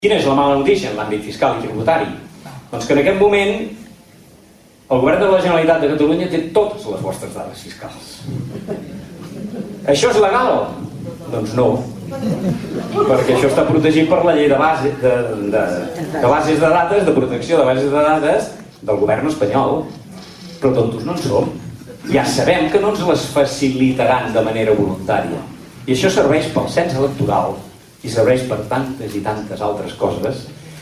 Quina és la mala notícia en l'àmbit fiscal i tributari? Doncs que en aquest moment el govern de la Generalitat de Catalunya té totes les vostres dades fiscals. Això és legal? Doncs no, perquè això està protegit per la llei de bases de dades, de protecció de bases de dades del govern espanyol. Però tontos no en som. Ja sabem que no ens les facilitaran de manera voluntària. I això serveix pel cens electoral i serveix per tantes i tantes altres coses